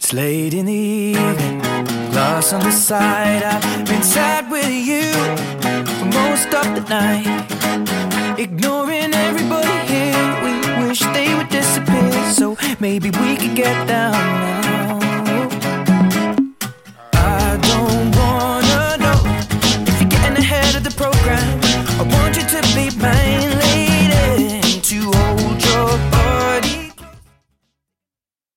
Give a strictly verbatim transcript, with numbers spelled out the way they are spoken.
It's late in the evening, glass on the side. I've been sad with you for most of the night, ignoring everybody here. We wish they would disappear, so maybe we could get down now.